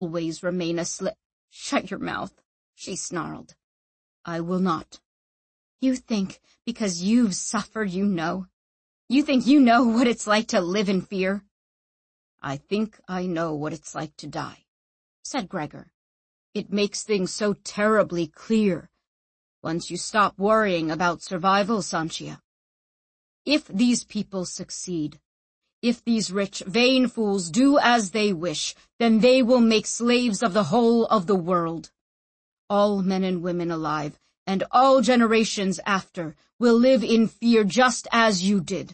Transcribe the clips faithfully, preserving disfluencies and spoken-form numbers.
always remain a slave. Shut your mouth, she snarled. I will not. You think because you've suffered you know? You think you know what it's like to live in fear? I think I know what it's like to die, said Gregor. It makes things so terribly clear once you stop worrying about survival, Sanchia. If these people succeed, if these rich, vain fools do as they wish, then they will make slaves of the whole of the world. All men and women alive, and all generations after, will live in fear just as you did.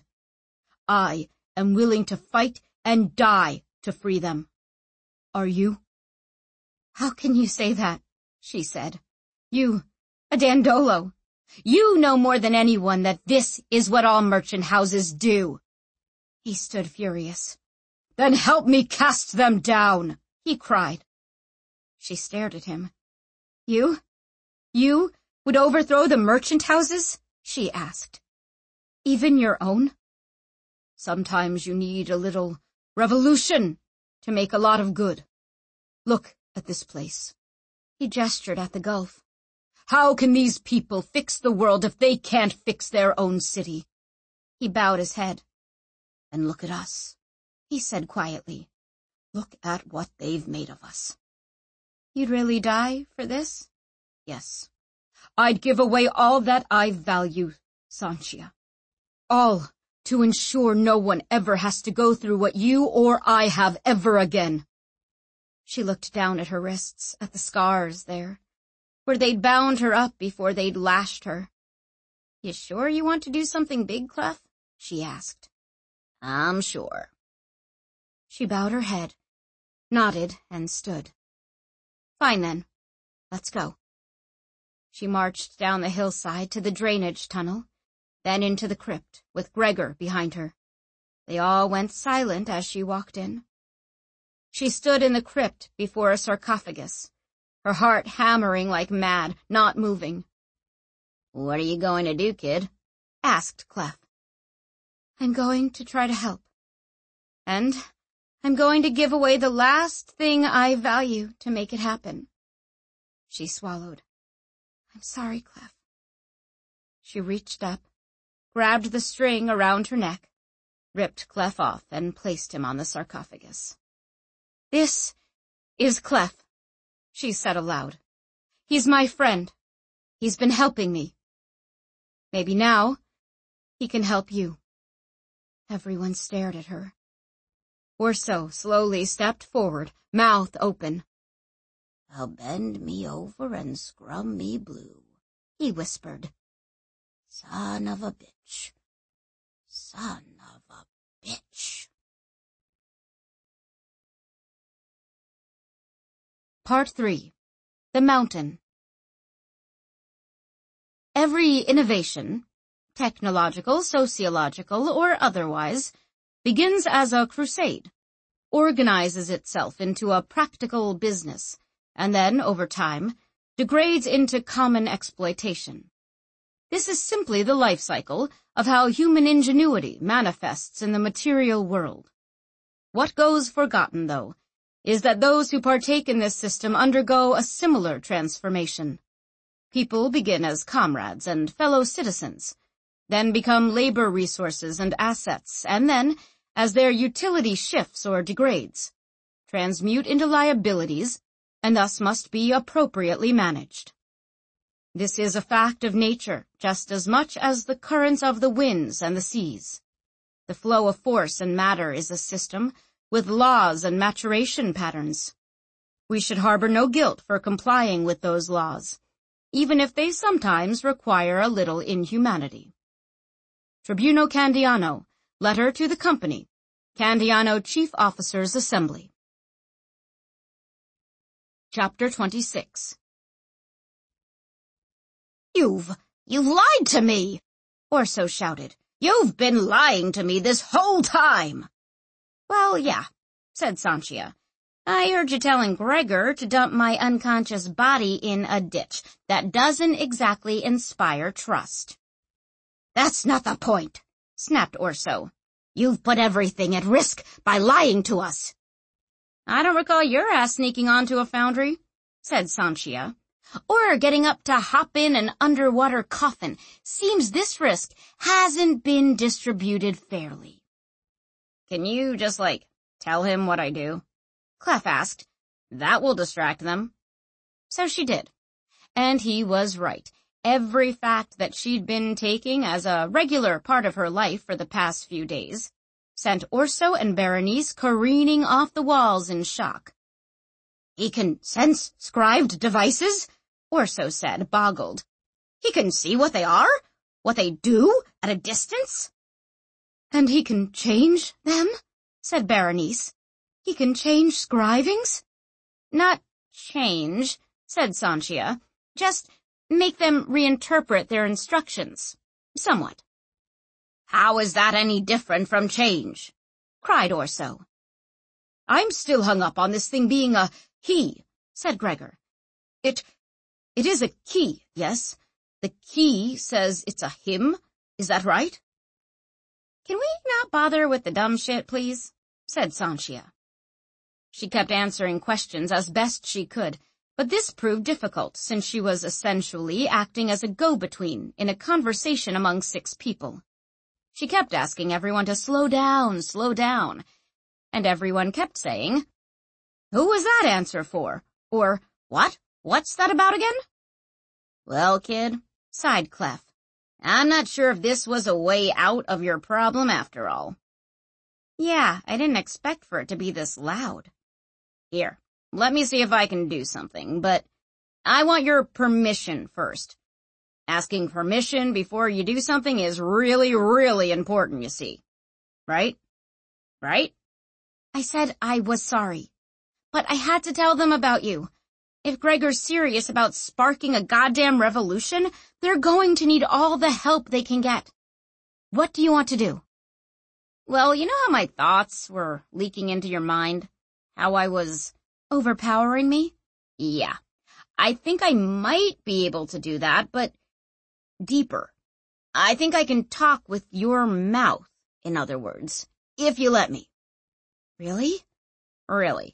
I am willing to fight and die to free them. Are you? How can you say that? She said. You, a Dandolo. You know more than anyone that this is what all merchant houses do. He stood furious. Then help me cast them down, he cried. She stared at him. You? You would overthrow the merchant houses? She asked. Even your own? Sometimes you need a little revolution to make a lot of good. Look at this place. He gestured at the Gulf. How can these people fix the world if they can't fix their own city? He bowed his head. And look at us, he said quietly. Look at what they've made of us. You'd really die for this? Yes. I'd give away all that I value, Sanchia. All to ensure no one ever has to go through what you or I have ever again. She looked down at her wrists, at the scars there, where they'd bound her up before they'd lashed her. You sure you want to do something big, Clef? She asked. I'm sure. She bowed her head, nodded, and stood. Fine then. Let's go. She marched down the hillside to the drainage tunnel, then into the crypt, with Gregor behind her. They all went silent as she walked in. She stood in the crypt before a sarcophagus, her heart hammering like mad, not moving. What are you going to do, kid? Asked Clef. I'm going to try to help. And I'm going to give away the last thing I value to make it happen. She swallowed. I'm sorry, Clef. She reached up, grabbed the string around her neck, ripped Clef off, and placed him on the sarcophagus. This is Clef, she said aloud. He's my friend. He's been helping me. Maybe now he can help you. Everyone stared at her. Orso slowly stepped forward, mouth open. Now bend me over and scrum me blue, he whispered. Son of a bitch. Son of a bitch. Part three. The Mountain. Every innovation, technological, sociological, or otherwise, begins as a crusade, organizes itself into a practical business, and then, over time, degrades into common exploitation. This is simply the life cycle of how human ingenuity manifests in the material world. What goes forgotten, though, is that those who partake in this system undergo a similar transformation. People begin as comrades and fellow citizens, then become labor resources and assets, and then, as their utility shifts or degrades, transmute into liabilities, and thus must be appropriately managed. This is a fact of nature, just as much as the currents of the winds and the seas. The flow of force and matter is a system with laws and maturation patterns. We should harbor no guilt for complying with those laws, even if they sometimes require a little inhumanity. Tribuno Candiano, letter to the company, Candiano Chief Officers Assembly. Chapter twenty-six. You've, you've lied to me, Orso shouted. You've been lying to me this whole time. Well, yeah, said Sanchia. I heard you telling Gregor to dump my unconscious body in a ditch. That doesn't exactly inspire trust. That's not the point, snapped Orso. You've put everything at risk by lying to us. I don't recall your ass sneaking onto a foundry, said Sanchia. Or getting up to hop in an underwater coffin. Seems this risk hasn't been distributed fairly. Can you just, like, tell him what I do? Clef asked. That will distract them. So she did. And he was right. Every fact that she'd been taking as a regular part of her life for the past few days sent Orso and Berenice careening off the walls in shock. He can sense scribed devices? Orso said, boggled. He can see what they are? What they do at a distance? And he can change them? Said Berenice. He can change scrivings? Not change, said Sanchia. Just make them reinterpret their instructions. Somewhat. How is that any different from change? Cried Orso. I'm still hung up on this thing being a he, said Gregor. It, it is a key, yes. The key says it's a him, is that right? Can we not bother with the dumb shit, please? Said Sanchia. She kept answering questions as best she could, but this proved difficult since she was essentially acting as a go-between in a conversation among six people. She kept asking everyone to slow down, slow down, and everyone kept saying, Who was that answer for? Or, What? What's that about again? Well, kid, sighed Clef, I'm not sure if this was a way out of your problem after all. Yeah, I didn't expect for it to be this loud. Here, let me see if I can do something, but I want your permission first. Asking permission before you do something is really, really important, you see. Right? Right? I said I was sorry, but I had to tell them about you. If Gregor's serious about sparking a goddamn revolution, they're going to need all the help they can get. What do you want to do? Well, you know how my thoughts were leaking into your mind? How I was overpowering me? Yeah. I think I might be able to do that, but deeper. I think I can talk with your mouth, in other words, if you let me. Really? Really.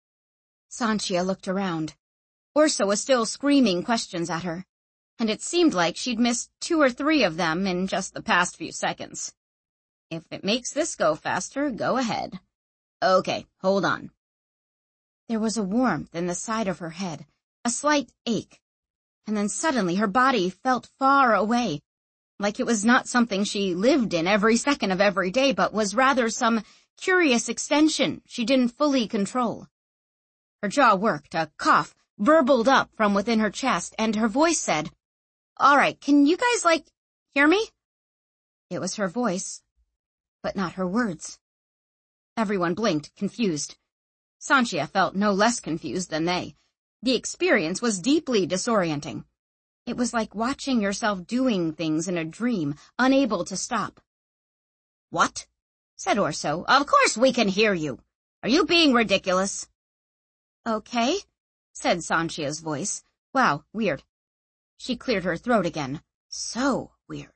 Sanchia looked around. Orso was still screaming questions at her, and it seemed like she'd missed two or three of them in just the past few seconds. If it makes this go faster, go ahead. Okay, hold on. There was a warmth in the side of her head, a slight ache, and then suddenly her body felt far away, like it was not something she lived in every second of every day, but was rather some curious extension she didn't fully control. Her jaw worked, a cough burbled up from within her chest, and her voice said, All right, can you guys, like, hear me? It was her voice, but not her words. Everyone blinked, confused. Sanchia felt no less confused than they. The experience was deeply disorienting. It was like watching yourself doing things in a dream, unable to stop. What? Said Orso. Of course we can hear you. Are you being ridiculous? Okay, said Sanchia's voice. Wow, weird. She cleared her throat again. So weird.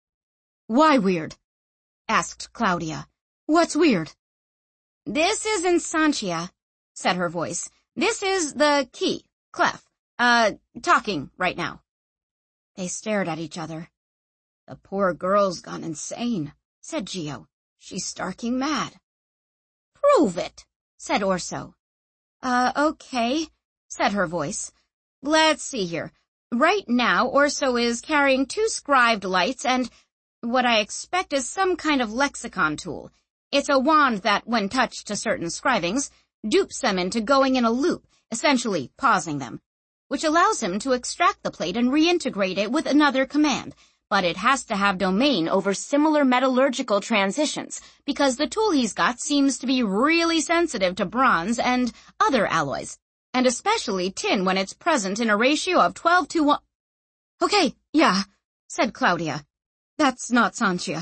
Why weird? Asked Claudia. What's weird? This isn't Sanchia, said her voice. This is the key, Clef, uh, talking right now. They stared at each other. The poor girl's gone insane, said Geo. She's starking mad. Prove it, said Orso. Uh, okay, said her voice. Let's see here. Right now, Orso is carrying two scribed lights and what I expect is some kind of lexicon tool. It's a wand that, when touched to certain scrivings, dupes them into going in a loop, essentially pausing them, which allows him to extract the plate and reintegrate it with another command. But it has to have domain over similar metallurgical transitions, because the tool he's got seems to be really sensitive to bronze and other alloys, and especially tin when it's present in a ratio of twelve to one. Okay, yeah, said Claudia. That's not Sanchia.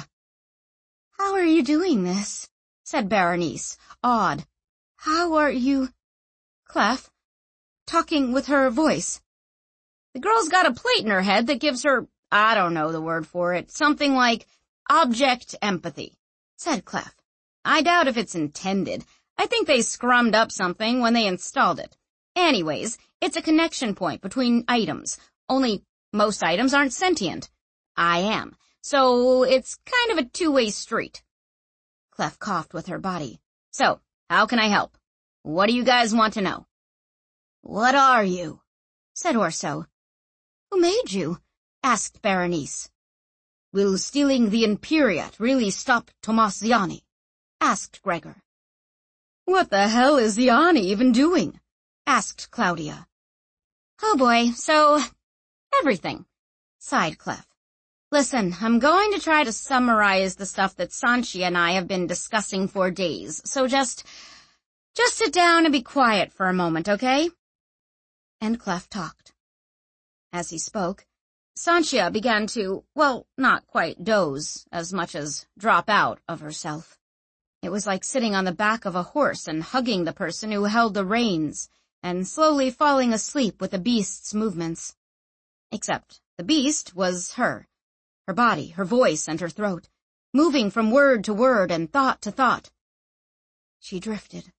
How are you doing this? Said Berenice, awed. How are you? Clef, talking with her voice. The girl's got a plate in her head that gives her, I don't know the word for it, something like object empathy, said Clef. I doubt if it's intended. I think they scrummed up something when they installed it. Anyways, it's a connection point between items. Only most items aren't sentient. I am. So it's kind of a two-way street. Clef coughed with her body. So, how can I help? What do you guys want to know? What are you? Said Orso. Who made you? Asked Berenice. Will stealing the Imperiat really stop Tomas-Ziani? Asked Gregor. What the hell is Ziani even doing? Asked Claudia. Oh boy, so, everything, sighed Clef. Listen, I'm going to try to summarize the stuff that Sanchi and I have been discussing for days, so just, just sit down and be quiet for a moment, okay? And Clef talked. As he spoke, Sanchia began to, well, not quite doze, as much as drop out of herself. It was like sitting on the back of a horse and hugging the person who held the reins, and slowly falling asleep with the beast's movements. Except the beast was her, her body, her voice, and her throat, moving from word to word and thought to thought. She drifted.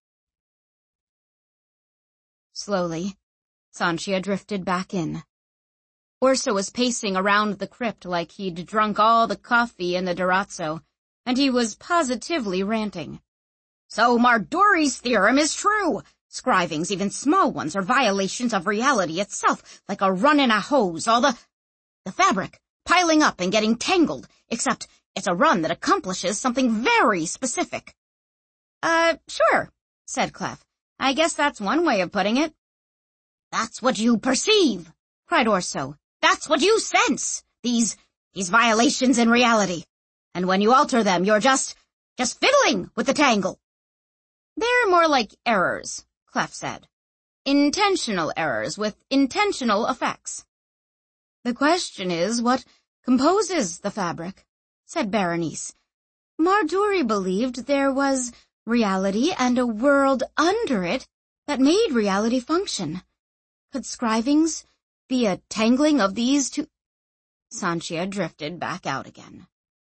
Slowly, Sanchia drifted back in. Orso was pacing around the crypt like he'd drunk all the coffee in the Durazzo, and he was positively ranting. So Marduri's theorem is true! Scrivings, even small ones, are violations of reality itself, like a run in a hose, all the... the fabric, piling up and getting tangled, except it's a run that accomplishes something very specific. Uh, sure, said Clef. I guess that's one way of putting it. That's what you perceive, cried Orso. That's what you sense, these, these violations in reality. And when you alter them, you're just, just fiddling with the tangle. They're more like errors, Clef said. Intentional errors with intentional effects. The question is, what composes the fabric? Said Berenice. Marduri believed there was reality and a world under it that made reality function. Could Scrivings be a tangling of these two? Sanchia drifted back out again.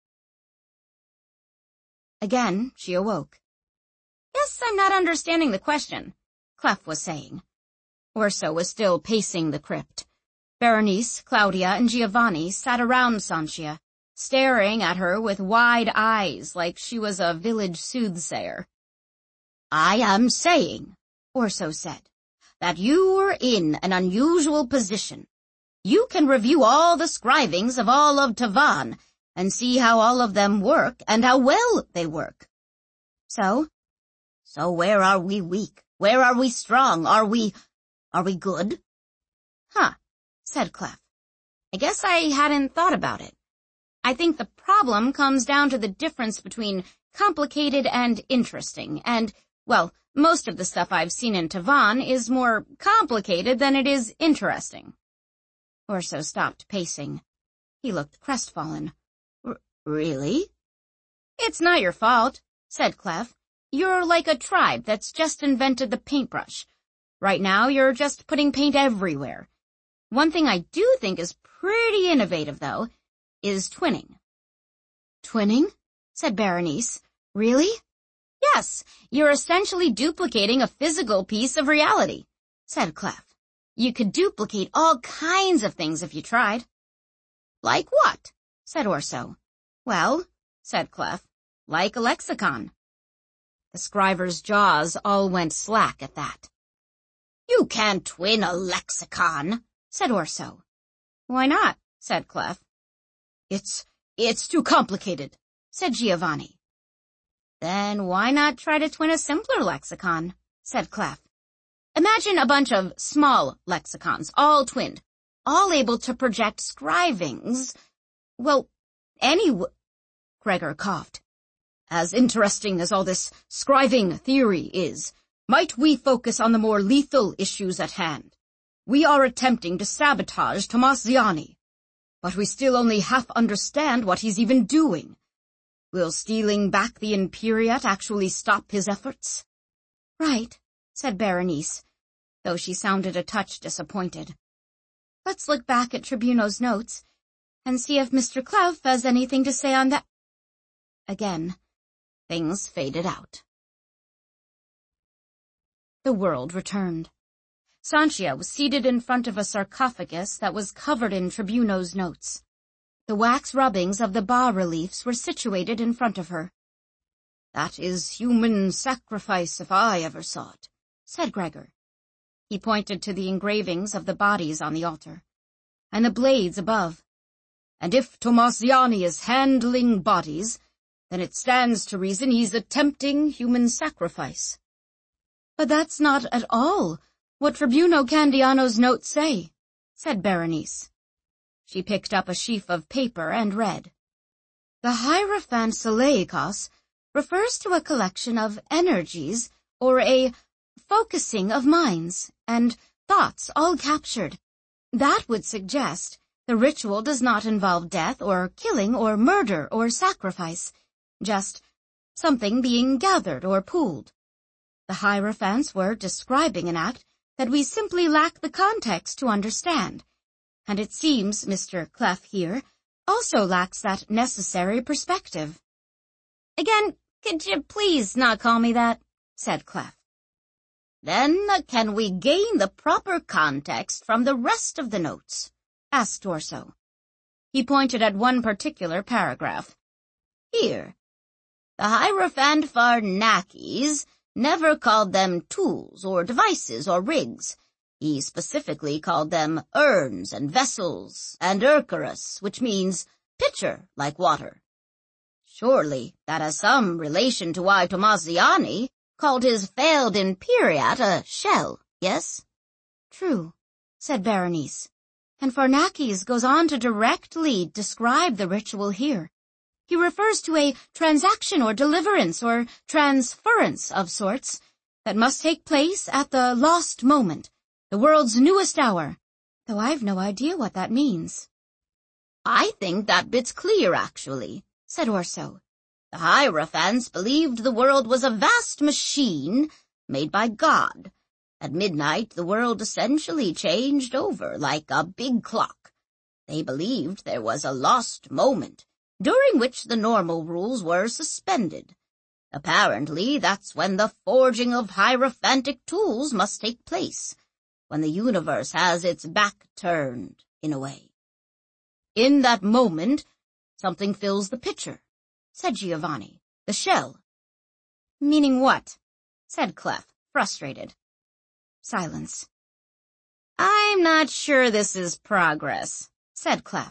Again, she awoke. Guess I'm not understanding the question, Clef was saying. Orso was still pacing the crypt. Berenice, Claudia, and Giovanni sat around Sanchia, staring at her with wide eyes like she was a village soothsayer. I am saying, Orso said, that you are in an unusual position. You can review all the scrivings of all of Tavan and see how all of them work and how well they work. So? So where are we weak? Where are we strong? Are we, are we good? Huh, said Clef. I guess I hadn't thought about it. I think the problem comes down to the difference between complicated and interesting, and, well, most of the stuff I've seen in Tavan is more complicated than it is interesting. Orso stopped pacing. He looked crestfallen. R- really? It's not your fault, said Clef. You're like a tribe that's just invented the paintbrush. Right now, you're just putting paint everywhere. One thing I do think is pretty innovative, though, is twinning. Twinning? Said Berenice. Really? Yes, you're essentially duplicating a physical piece of reality, said Clef. You could duplicate all kinds of things if you tried. Like what? Said Orso. Well, said Clef, like a lexicon. The scriver's jaws all went slack at that. You can't twin a lexicon, said Orso. Why not? Said Clef. It's, it's too complicated, said Giovanni. Then why not try to twin a simpler lexicon, said Clef. Imagine a bunch of small lexicons, all twinned, all able to project scrivings. Well, any w- Gregor coughed. As interesting as all this scriving theory is, might we focus on the more lethal issues at hand? We are attempting to sabotage Tomas-Ziani, but we still only half understand what he's even doing. Will stealing back the Imperiat actually stop his efforts? Right, said Berenice, though she sounded a touch disappointed. Let's look back at Tribuno's notes and see if Mister Clef has anything to say on that. Again, things faded out. The world returned. Sanchia was seated in front of a sarcophagus that was covered in Tribuno's notes. The wax rubbings of the bas-reliefs were situated in front of her. "That is human sacrifice if I ever saw it," said Gregor. He pointed to the engravings of the bodies on the altar, and the blades above. "And if Tomaziani is handling bodies, then it stands to reason he's attempting human sacrifice." "But that's not at all what Tribuno Candiano's notes say," said Berenice. She picked up a sheaf of paper and read. "The Hierophant Seleikos refers to a collection of energies or a focusing of minds and thoughts all captured. That would suggest the ritual does not involve death or killing or murder or sacrifice, just something being gathered or pooled. The Hierophants were describing an act that we simply lack the context to understand, and it seems Mister Clef here also lacks that necessary perspective." "Again, could you please not call me that?" said Clef. "Then can we gain the proper context from the rest of the notes?" asked Orso. He pointed at one particular paragraph. "Here. The Hierophant Pharnakes never called them tools or devices or rigs. He specifically called them urns and vessels and Urcarus, which means pitcher, like water. Surely that has some relation to why Tomaziani called his failed Imperiat a shell, yes?" "True," said Berenice. "And Pharnakes goes on to directly describe the ritual here. He refers to a transaction or deliverance or transference of sorts that must take place at the lost moment, the world's newest hour, though I've no idea what that means." "I think that bit's clear, actually," said Orso. "The Hierophants believed the world was a vast machine made by God. At midnight, the world essentially changed over like a big clock. They believed there was a lost moment, during which the normal rules were suspended. Apparently, that's when the forging of hierophantic tools must take place, when the universe has its back turned, in a way. In that moment, something fills the pitcher," said Giovanni. "The shell." "Meaning what?" said Clef, frustrated. Silence. "I'm not sure this is progress," said Clef.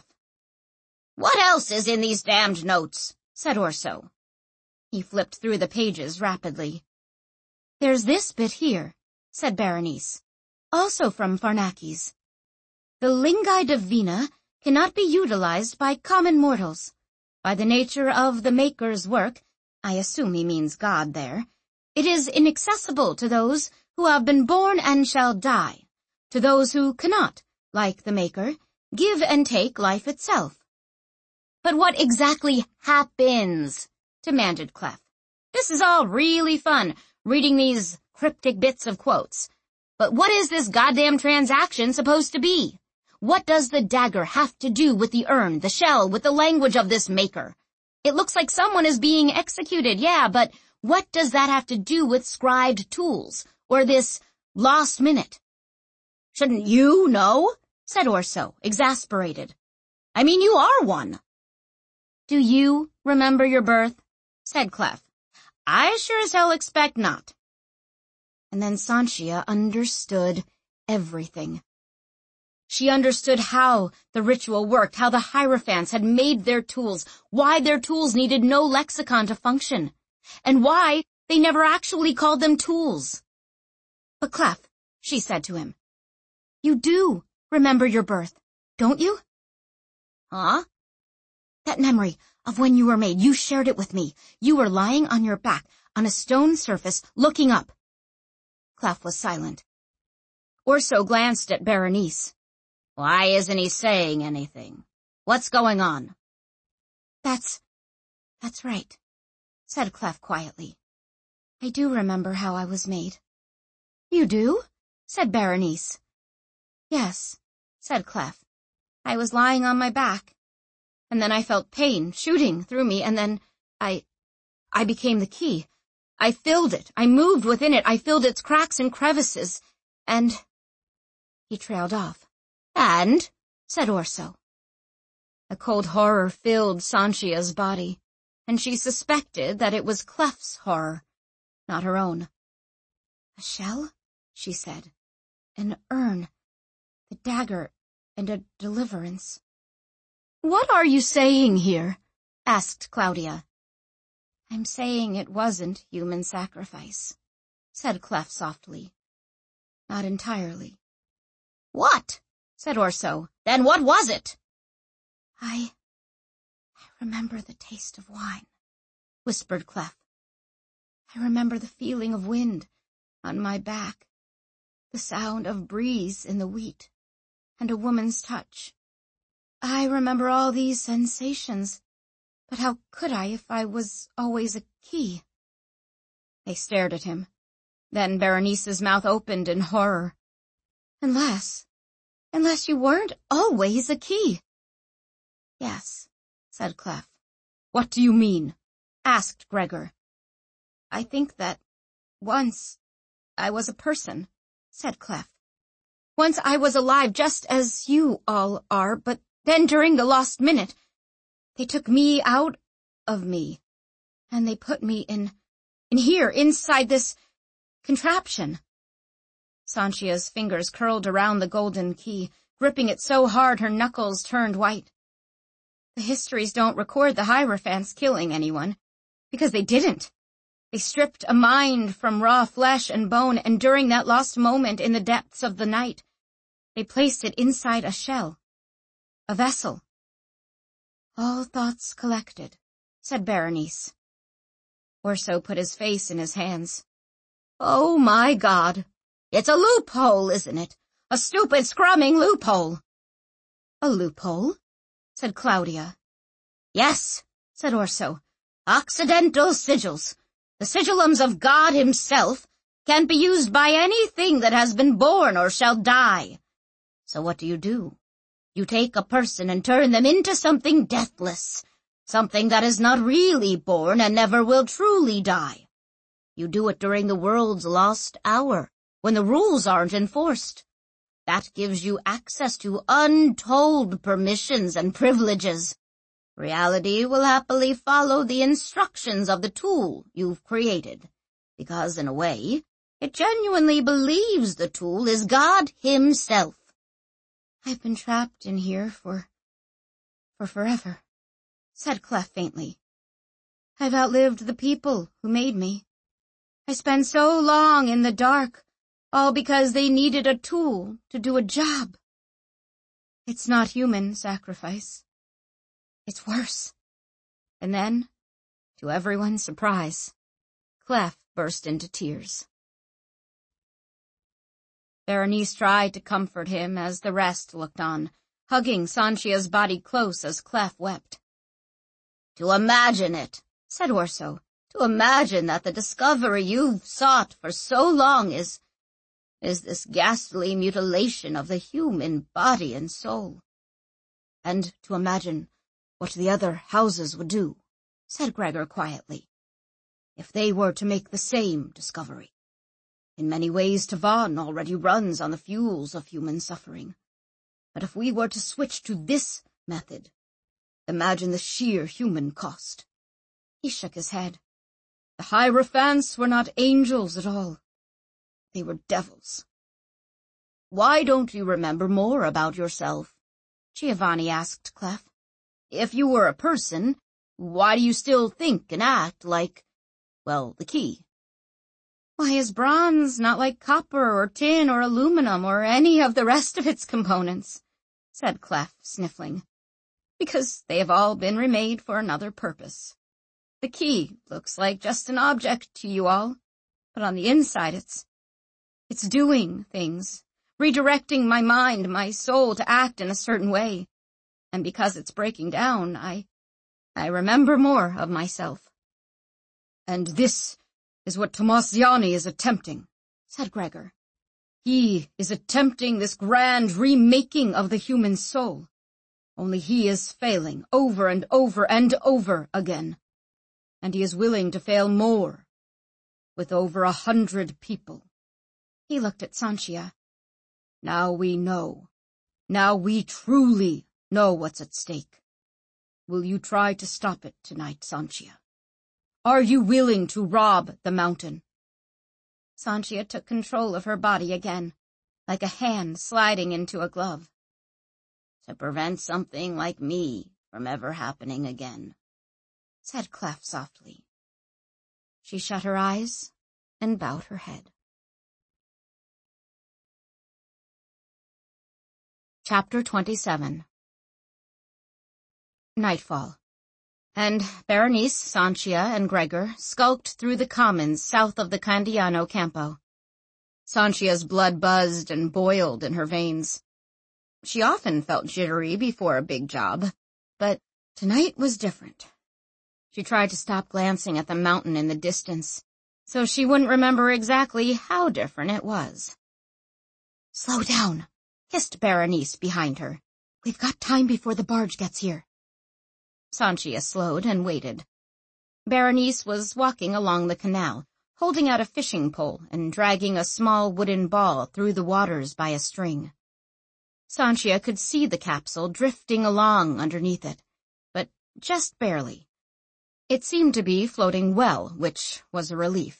"What else is in these damned notes?" said Orso. He flipped through the pages rapidly. "There's this bit here," said Berenice, "also from Pharnakes. The lingae divina cannot be utilized by common mortals. By the nature of the Maker's work, I assume he means God there, it is inaccessible to those who have been born and shall die, to those who cannot, like the Maker, give and take life itself." "But what exactly happens?" demanded Clef. "This is all really fun, reading these cryptic bits of quotes. But what is this goddamn transaction supposed to be? What does the dagger have to do with the urn, the shell, with the language of this Maker? It looks like someone is being executed, yeah, but what does that have to do with scribed tools, or this lost minute?" "Shouldn't you know?" said Orso, exasperated. "I mean, you are one." "Do you remember your birth?" said Clef. "I sure as hell expect not." And then Sanchia understood everything. She understood how the ritual worked, how the Hierophants had made their tools, why their tools needed no lexicon to function, and why they never actually called them tools. "But Clef," she said to him, "you do remember your birth, don't you?" "Huh?" "That memory of when you were made, you shared it with me. You were lying on your back on a stone surface, looking up." Clef was silent. Orso glanced at Berenice. "Why isn't he saying anything? What's going on?" That's, that's right," said Clef quietly. "I do remember how I was made." "You do?" said Berenice. "Yes," said Clef. "I was lying on my back. And then I felt pain shooting through me, and then I, I became the key. I filled it. I moved within it. I filled its cracks and crevices. And... He trailed off. And? Said Orso. A cold horror filled Sanchia's body, and she suspected that it was Clef's horror, not her own. A shell? She said. An urn, the dagger, and a deliverance. What are you saying here? Asked Claudia. I'm saying it wasn't human sacrifice, said Clef softly. Not entirely. What? Said Orso. Then what was it? I... I remember the taste of wine, whispered Clef. I remember the feeling of wind on my back, the sound of breeze in the wheat, and a woman's touch. I remember all these sensations, but how could I if I was always a key? They stared at him. Then Berenice's mouth opened in horror. Unless, unless you weren't always a key. Yes, said Clef. What do you mean? Asked Gregor. I think that once I was a person, said Clef. Once I was alive just as you all are, but then during the lost minute, they took me out of me, and they put me in, in here, inside this contraption. Sanchia's fingers curled around the golden key, gripping it so hard her knuckles turned white. The histories don't record the Hierophants killing anyone, because they didn't. They stripped a mind from raw flesh and bone, and during that lost moment in the depths of the night, they placed it inside a shell, a vessel. All thoughts collected, said Berenice. Orso put his face in his hands. Oh my God! It's a loophole, isn't it? A stupid, scrumming loophole. A loophole? Said Claudia. Yes, said Orso. Occidental sigils. The sigillums of God himself can't be used by anything that has been born or shall die. So what do you do? You take a person and turn them into something deathless, something that is not really born and never will truly die. You do it during the world's lost hour, when the rules aren't enforced. That gives you access to untold permissions and privileges. Reality will happily follow the instructions of the tool you've created, because in a way, it genuinely believes the tool is God himself. I've been trapped in here for, for forever, said Clef faintly. I've outlived the people who made me. I spent so long in the dark, all because they needed a tool to do a job. It's not human sacrifice. It's worse. And then, to everyone's surprise, Clef burst into tears. Berenice tried to comfort him as the rest looked on, hugging Sanchia's body close as Clef wept. To imagine it, said Orso, to imagine that the discovery you've sought for so long is, is this ghastly mutilation of the human body and soul. And to imagine what the other houses would do, said Gregor quietly, if they were to make the same discovery. In many ways, Tavan already runs on the fuels of human suffering. But if we were to switch to this method, imagine the sheer human cost. He shook his head. The Hierophants were not angels at all. They were devils. Why don't you remember more about yourself? Giovanni asked Clef. If you were a person, why do you still think and act like, well, the key? Why is bronze not like copper or tin or aluminum or any of the rest of its components? Said Clef, sniffling. Because they have all been remade for another purpose. The key looks like just an object to you all, but on the inside it's, it's doing things, redirecting my mind, my soul to act in a certain way. And because it's breaking down, I, I remember more of myself. And this is what Tomaziani is attempting, said Gregor. He is attempting this grand remaking of the human soul. Only he is failing over and over and over again. And he is willing to fail more with over a hundred people. He looked at Sanchia. Now we know. Now we truly know what's at stake. Will you try to stop it tonight, Sanchia? Are you willing to rob the mountain? Sanchia took control of her body again, like a hand sliding into a glove. To prevent something like me from ever happening again, said Clef softly. She shut her eyes and bowed her head. Chapter twenty-seven. Nightfall, and Berenice, Sanchia, and Gregor skulked through the commons south of the Candiano Campo. Sanchia's blood buzzed and boiled in her veins. She often felt jittery before a big job, but tonight was different. She tried to stop glancing at the mountain in the distance, so she wouldn't remember exactly how different it was. Slow down, hissed Berenice behind her. We've got time before the barge gets here. Sanchia slowed and waited. Berenice was walking along the canal, holding out a fishing pole and dragging a small wooden ball through the waters by a string. Sanchia could see the capsule drifting along underneath it, but just barely. It seemed to be floating well, which was a relief.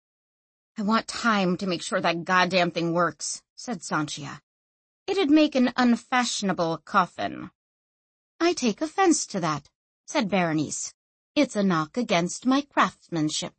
I want time to make sure that goddamn thing works, said Sanchia. It'd make an unfashionable coffin. I take offense to that, said Berenice. It's a knock against my craftsmanship.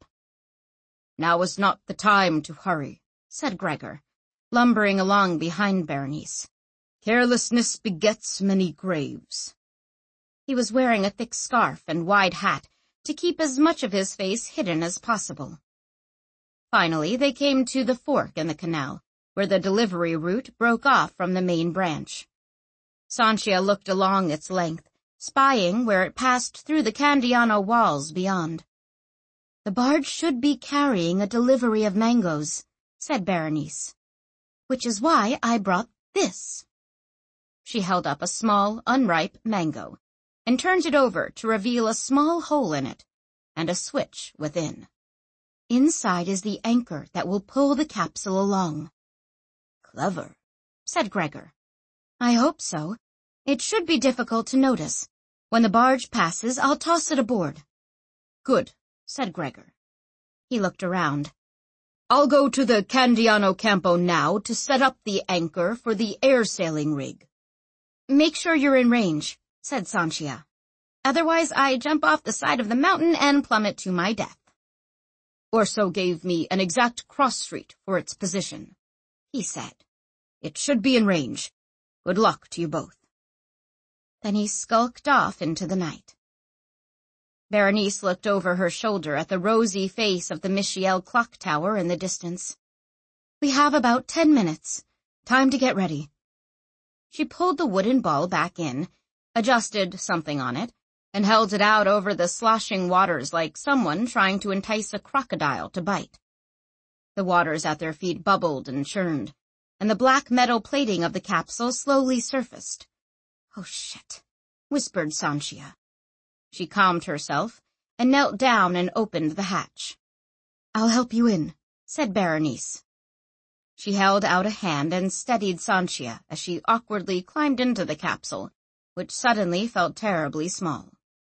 Now is not the time to hurry, said Gregor, lumbering along behind Berenice. Carelessness begets many graves. He was wearing a thick scarf and wide hat to keep as much of his face hidden as possible. Finally, they came to the fork in the canal, where the delivery route broke off from the main branch. Sanchia looked along its length, spying where it passed through the Candiano walls beyond. The barge should be carrying a delivery of mangoes, said Berenice, which is why I brought this. She held up a small, unripe mango and turned it over to reveal a small hole in it and a switch within. Inside is the anchor that will pull the capsule along. Clever, said Gregor. I hope so. It should be difficult to notice. When the barge passes, I'll toss it aboard. Good, said Gregor. He looked around. I'll go to the Candiano Campo now to set up the anchor for the air sailing rig. Make sure you're in range, said Sanchia. Otherwise I jump off the side of the mountain and plummet to my death. Orso gave me an exact cross street for its position, he said. It should be in range. Good luck to you both. Then he skulked off into the night. Berenice looked over her shoulder at the rosy face of the Michiel clock tower in the distance. We have about ten minutes. Time to get ready. She pulled the wooden ball back in, adjusted something on it, and held it out over the sloshing waters like someone trying to entice a crocodile to bite. The waters at their feet bubbled and churned, and the black metal plating of the capsule slowly surfaced. Oh, shit, whispered Sanchia. She calmed herself and knelt down and opened the hatch. I'll help you in, said Berenice. She held out a hand and steadied Sanchia as she awkwardly climbed into the capsule, which suddenly felt terribly small.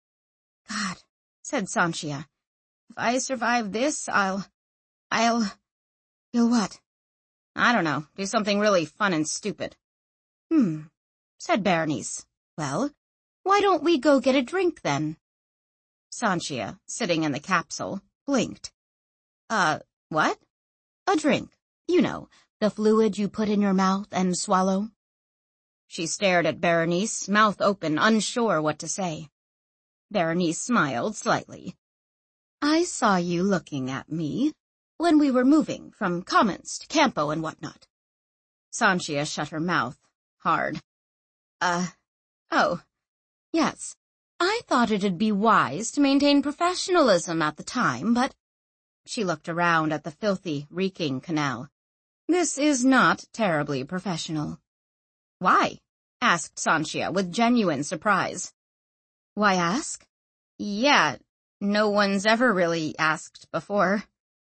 God, said Sanchia, if I survive this, I'll... I'll... You'll what? I don't know, do something really fun and stupid. Hmm, said Berenice. Well, why don't we go get a drink then? Sanchia, sitting in the capsule, blinked. Uh, what? A drink. You know, the fluid you put in your mouth and swallow. She stared at Berenice, mouth open, unsure what to say. Berenice smiled slightly. I saw you looking at me when we were moving from Commons to Campo and whatnot. Sanchia shut her mouth hard. Uh, oh, yes. I thought it'd be wise to maintain professionalism at the time, but... She looked around at the filthy, reeking canal. This is not terribly professional. Why? Asked Sanchia with genuine surprise. Why ask? Yeah, no one's ever really asked before.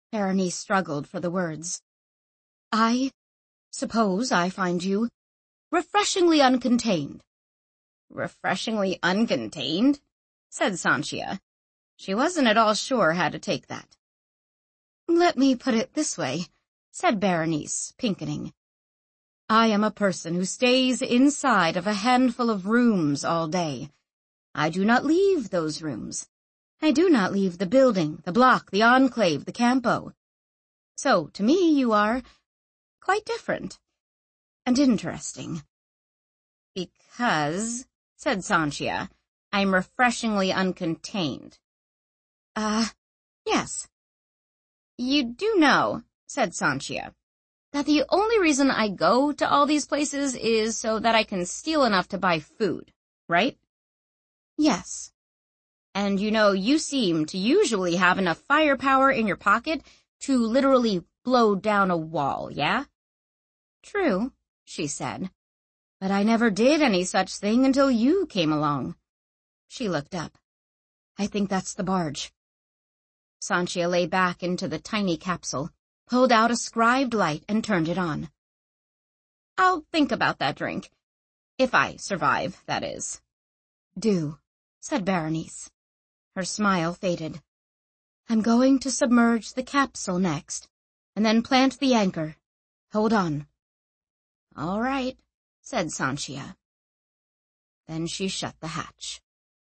Berenice struggled for the words. I suppose I find you refreshingly uncontained. Refreshingly uncontained? Said Sanchia. She wasn't at all sure how to take that. Let me put it this way, said Berenice, pinkening. I am a person who stays inside of a handful of rooms all day. I do not leave those rooms. I do not leave the building, the block, the enclave, the campo. So, to me, you are quite different and interesting. Because, said Sanchia, I'm refreshingly uncontained. Ah, uh, yes. You do know, said Sanchia, that the only reason I go to all these places is so that I can steal enough to buy food, right? Yes. And you know, you seem to usually have enough firepower in your pocket to literally blow down a wall, yeah? True, she said. But I never did any such thing until you came along. She looked up. I think that's the barge. Sanchia lay back into the tiny capsule, pulled out a scribed light, and turned it on. I'll think about that drink. If I survive, that is. Do, said Berenice. Her smile faded. I'm going to submerge the capsule next, and then plant the anchor. Hold on. All right, said Sanchia. Then she shut the hatch.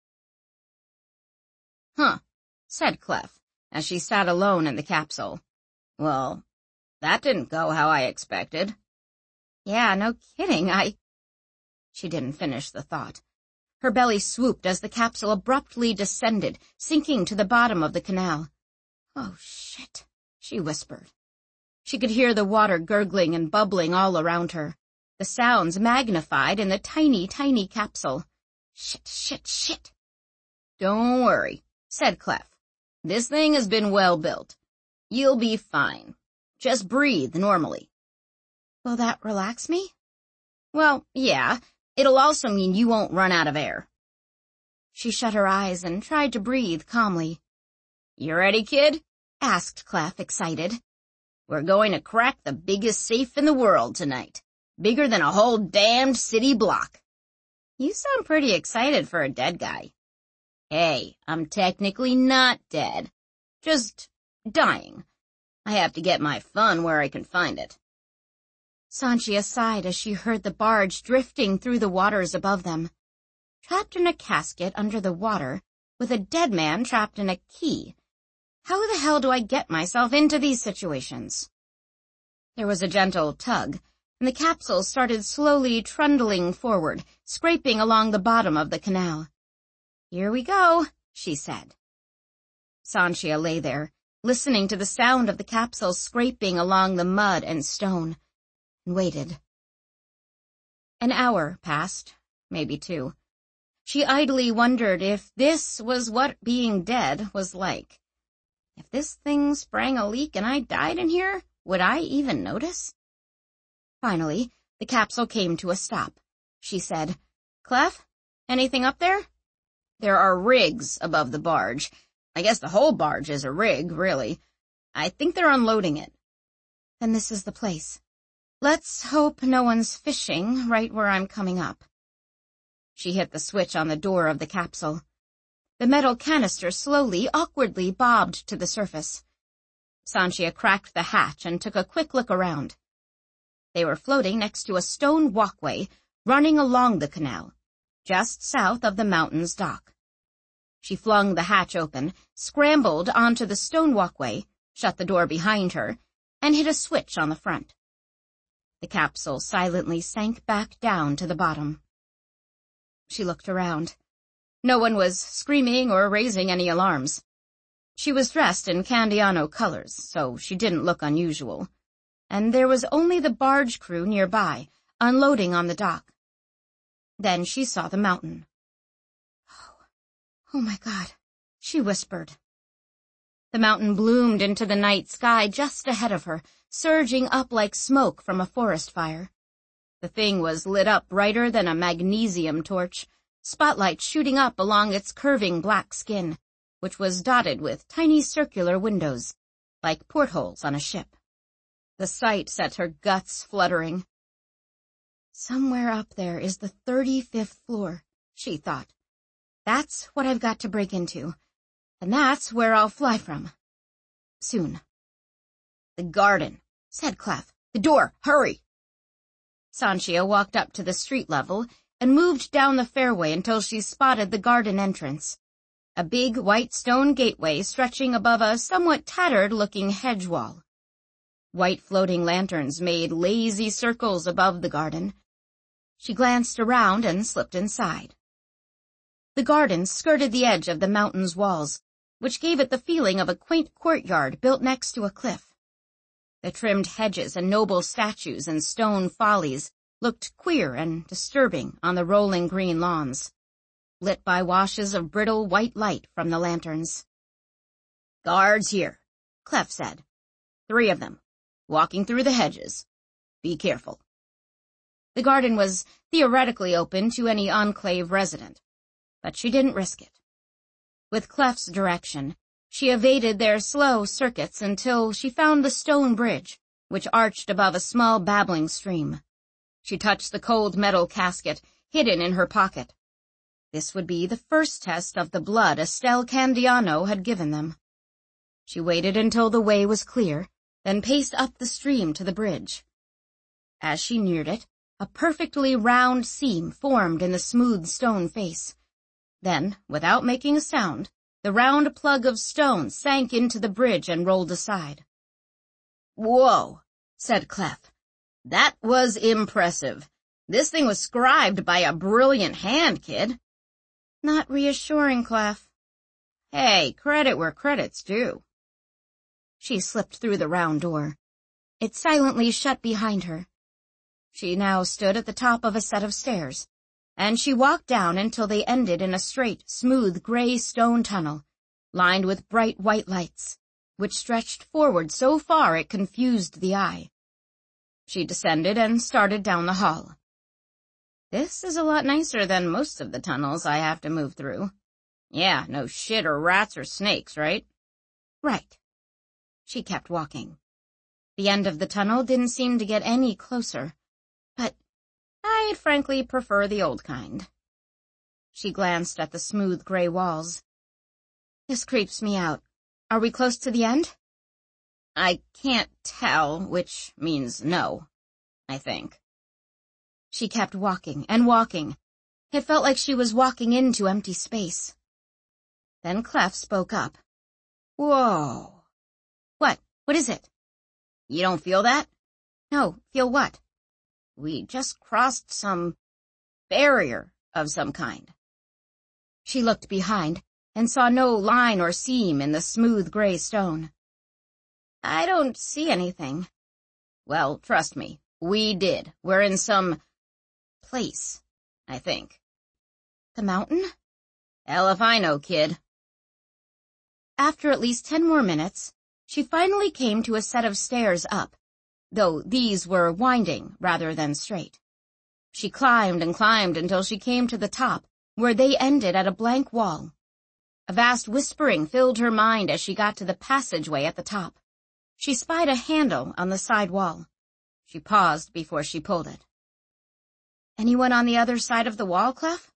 Huh, said Clef, as she sat alone in the capsule. Well, that didn't go how I expected. Yeah, no kidding, I... She didn't finish the thought. Her belly swooped as the capsule abruptly descended, sinking to the bottom of the canal. Oh, shit, she whispered. She could hear the water gurgling and bubbling all around her, the sounds magnified in the tiny, tiny capsule. Shit, shit, shit. Don't worry, said Clef. This thing has been well built. You'll be fine. Just breathe normally. Will that relax me? Well, yeah. It'll also mean you won't run out of air. She shut her eyes and tried to breathe calmly. You ready, kid? Asked Clef, excited. We're going to crack the biggest safe in the world tonight. Bigger than a whole damned city block. You sound pretty excited for a dead guy. Hey, I'm technically not dead. Just dying. I have to get my fun where I can find it. Sanchia sighed as she heard the barge drifting through the waters above them. Trapped in a casket under the water, with a dead man trapped in a key. How the hell do I get myself into these situations? There was a gentle tug, and the capsule started slowly trundling forward, scraping along the bottom of the canal. Here we go, she said. Sanchia lay there, listening to the sound of the capsule scraping along the mud and stone, and waited. An hour passed, maybe two. She idly wondered if this was what being dead was like. If this thing sprang a leak and I died in here, would I even notice? Finally, the capsule came to a stop. She said, Clef, anything up there? There are rigs above the barge. I guess the whole barge is a rig, really. I think they're unloading it. Then this is the place. Let's hope no one's fishing right where I'm coming up. She hit the switch on the door of the capsule. The metal canister slowly, awkwardly bobbed to the surface. Sanchia cracked the hatch and took a quick look around. They were floating next to a stone walkway running along the canal, just south of the mountain's dock. She flung the hatch open, scrambled onto the stone walkway, shut the door behind her, and hit a switch on the front. The capsule silently sank back down to the bottom. She looked around. No one was screaming or raising any alarms. She was dressed in Candiano colors, so she didn't look unusual. And there was only the barge crew nearby, unloading on the dock. Then she saw the mountain. Oh, oh my God, she whispered. The mountain bloomed into the night sky just ahead of her, surging up like smoke from a forest fire. The thing was lit up brighter than a magnesium torch, spotlight shooting up along its curving black skin, which was dotted with tiny circular windows, like portholes on a ship. The sight set her guts fluttering. Somewhere up there is the thirty-fifth floor, she thought. That's what I've got to break into, and that's where I'll fly from. Soon. The garden, said Clef. The door, hurry! Sanchia walked up to the street level and moved down the fairway until she spotted the garden entrance, a big white stone gateway stretching above a somewhat tattered-looking hedge wall. White floating lanterns made lazy circles above the garden. She glanced around and slipped inside. The garden skirted the edge of the mountain's walls, which gave it the feeling of a quaint courtyard built next to a cliff. The trimmed hedges and noble statues and stone follies looked queer and disturbing on the rolling green lawns, lit by washes of brittle white light from the lanterns. "Guards here," Clef said. "Three of them, walking through the hedges. Be careful." The garden was theoretically open to any Enclave resident, but she didn't risk it. With Clef's direction, she evaded their slow circuits until she found the stone bridge, which arched above a small babbling stream. She touched the cold metal casket hidden in her pocket. This would be the first test of the blood Estelle Candiano had given them. She waited until the way was clear, then paced up the stream to the bridge. As she neared it, a perfectly round seam formed in the smooth stone face. Then, without making a sound, the round plug of stone sank into the bridge and rolled aside. "Whoa," said Clef. "That was impressive. This thing was scribed by a brilliant hand, kid." "Not reassuring, Clef." "Hey, credit where credit's due." She slipped through the round door. It silently shut behind her. She now stood at the top of a set of stairs, and she walked down until they ended in a straight, smooth, gray stone tunnel, lined with bright white lights, which stretched forward so far it confused the eye. She descended and started down the hall. "This is a lot nicer than most of the tunnels I have to move through. Yeah, no shit or rats or snakes, right?" "Right." She kept walking. The end of the tunnel didn't seem to get any closer, but I'd frankly prefer the old kind. She glanced at the smooth gray walls. "This creeps me out. Are we close to the end?" "I can't tell, which means no, I think." She kept walking and walking. It felt like she was walking into empty space. Then Clef spoke up. "Whoa." "What? What is it?" "You don't feel that?" "No, feel what?" "We just crossed some barrier of some kind." She looked behind and saw no line or seam in the smooth gray stone. "I don't see anything." "Well, trust me, we did. We're in some place, I think." "The mountain?" "Hell if I know, kid." After at least ten more minutes, she finally came to a set of stairs up, though these were winding rather than straight. She climbed and climbed until she came to the top, where they ended at a blank wall. A vast whispering filled her mind as she got to the passageway at the top. She spied a handle on the side wall. She paused before she pulled it. "Anyone on the other side of the wall, Clef?"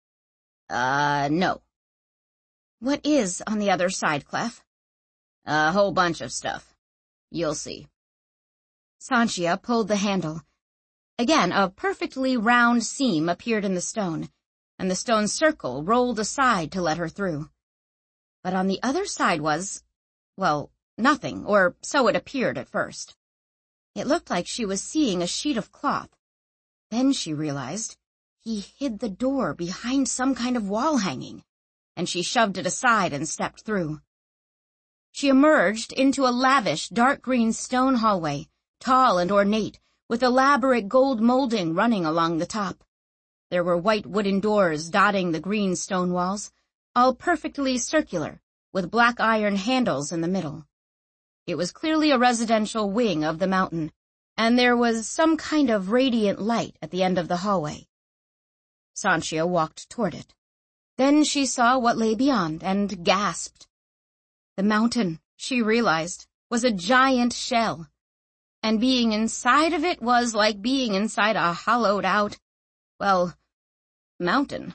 Uh, no." "What is on the other side, Clef?" "A whole bunch of stuff. You'll see." Sanchia pulled the handle. Again, a perfectly round seam appeared in the stone, and the stone circle rolled aside to let her through. But on the other side was, well, nothing, or so it appeared at first. It looked like she was seeing a sheet of cloth. Then she realized he hid the door behind some kind of wall hanging, and she shoved it aside and stepped through. She emerged into a lavish dark green stone hallway, tall and ornate, with elaborate gold molding running along the top. There were white wooden doors dotting the green stone walls, all perfectly circular, with black iron handles in the middle. It was clearly a residential wing of the mountain, and there was some kind of radiant light at the end of the hallway. Sanchia walked toward it. Then she saw what lay beyond and gasped. The mountain, she realized, was a giant shell, and being inside of it was like being inside a hollowed-out, well, mountain.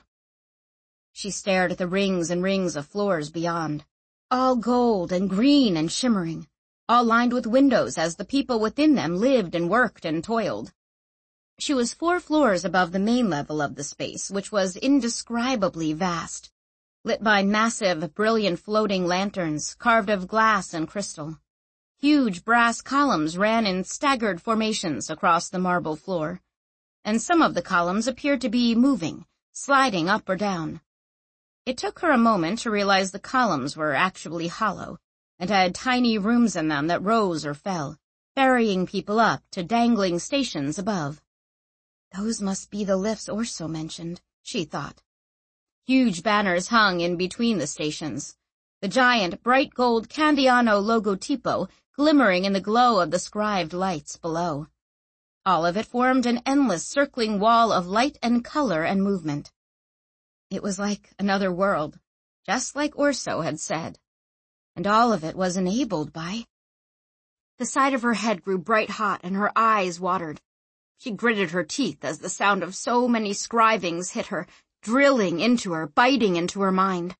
She stared at the rings and rings of floors beyond, all gold and green and shimmering, all lined with windows as the people within them lived and worked and toiled. She was four floors above the main level of the space, which was indescribably vast, lit by massive, brilliant floating lanterns carved of glass and crystal. Huge brass columns ran in staggered formations across the marble floor, and some of the columns appeared to be moving, sliding up or down. It took her a moment to realize the columns were actually hollow, and had tiny rooms in them that rose or fell, ferrying people up to dangling stations above. Those must be the lifts Orso mentioned, she thought. Huge banners hung in between the stations, the giant bright gold Candiano logotipo glimmering in the glow of the scribed lights below. All of it formed an endless circling wall of light and color and movement. It was like another world, just like Orso had said, and all of it was enabled by... The side of her head grew bright hot and her eyes watered. She gritted her teeth as the sound of so many scribings hit her, drilling into her, biting into her mind.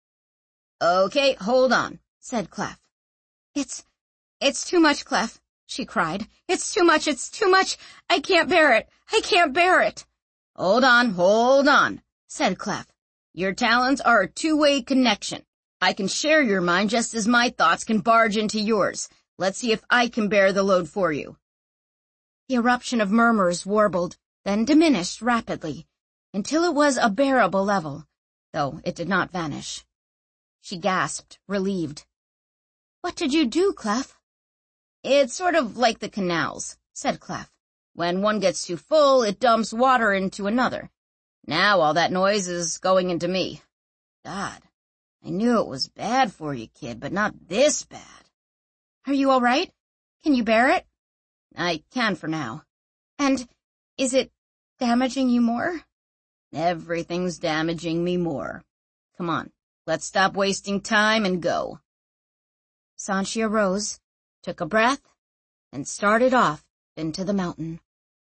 "Okay, hold on," said Clef. It's, it's too much, Clef," she cried. "It's too much, it's too much! I can't bear it! I can't bear it!" "Hold on, hold on," said Clef. "Your talents are a two-way connection. I can share your mind just as my thoughts can barge into yours. Let's see if I can bear the load for you." The eruption of murmurs warbled, then diminished rapidly, until it was a bearable level, though it did not vanish. She gasped, relieved. "What did you do, Clef?" "It's sort of like the canals," said Clef. "When one gets too full, it dumps water into another. Now all that noise is going into me. God, I knew it was bad for you, kid, but not this bad." "Are you all right? Can you bear it?" "I can for now." "And is it damaging you more?" "Everything's damaging me more. Come on, let's stop wasting time and go." Sanchia rose, took a breath, and started off into the mountain.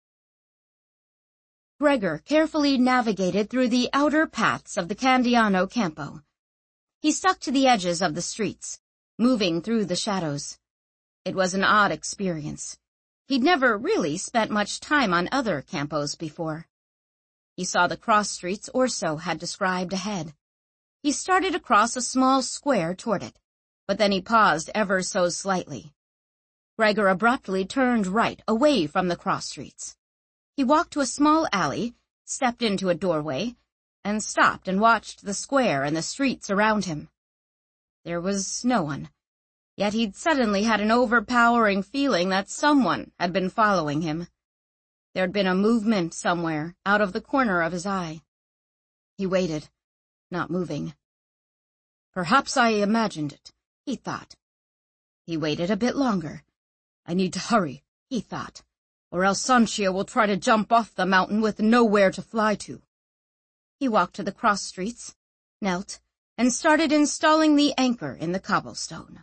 Gregor carefully navigated through the outer paths of the Candiano Campo. He stuck to the edges of the streets, moving through the shadows. It was an odd experience. He'd never really spent much time on other campos before. He saw the cross streets Orso had described ahead. He started across a small square toward it, but then he paused ever so slightly. Gregor abruptly turned right away from the cross streets. He walked to a small alley, stepped into a doorway, and stopped and watched the square and the streets around him. There was no one. Yet he'd suddenly had an overpowering feeling that someone had been following him. There'd been a movement somewhere, out of the corner of his eye. He waited, not moving. Perhaps I imagined it, he thought. He waited a bit longer. I need to hurry, he thought, or else Sanchia will try to jump off the mountain with nowhere to fly to. He walked to the cross streets, knelt, and started installing the anchor in the cobblestone.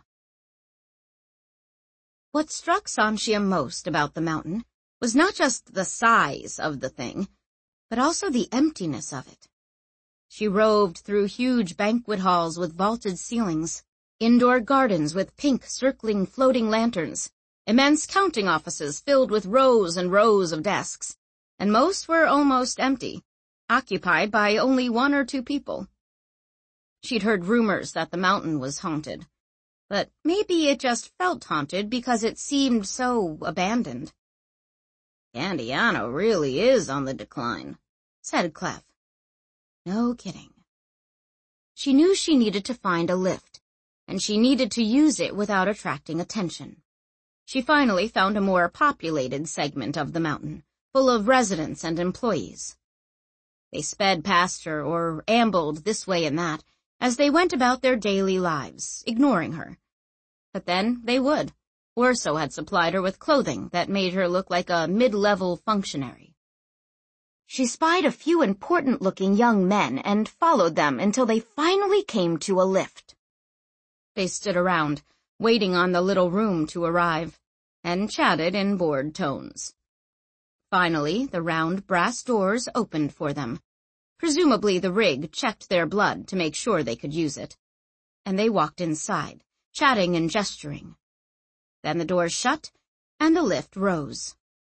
What struck Sanchia most about the mountain was not just the size of the thing, but also the emptiness of it. She roved through huge banquet halls with vaulted ceilings, indoor gardens with pink circling floating lanterns, immense counting offices filled with rows and rows of desks, and most were almost empty, occupied by only one or two people. She'd heard rumors that the mountain was haunted, but maybe it just felt haunted because it seemed so abandoned. "Candiano really is on the decline," said Clef. No kidding. She knew she needed to find a lift, and she needed to use it without attracting attention. She finally found a more populated segment of the mountain, full of residents and employees. They sped past her or ambled this way and that, as they went about their daily lives, ignoring her. But then they would. Orso had supplied her with clothing that made her look like a mid-level functionary. She spied a few important-looking young men and followed them until they finally came to a lift. They stood around, waiting on the little room to arrive, and chatted in bored tones. Finally, the round brass doors opened for them. Presumably the rig checked their blood to make sure they could use it. And they walked inside, chatting and gesturing. Then the doors shut, and the lift rose.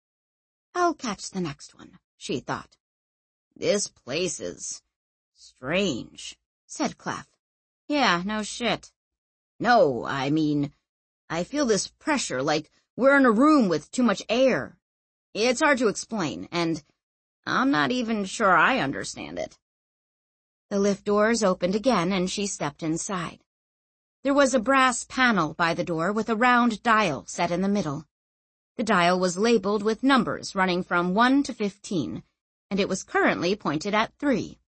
I'll catch the next one, she thought. This place is strange, said Clef. Yeah, no shit. No, I mean, I feel this pressure like we're in a room with too much air. It's hard to explain, and I'm not even sure I understand it. The lift doors opened again, and she stepped inside. There was a brass panel by the door with a round dial set in the middle. The dial was labeled with numbers running from one to fifteen, and it was currently pointed at three.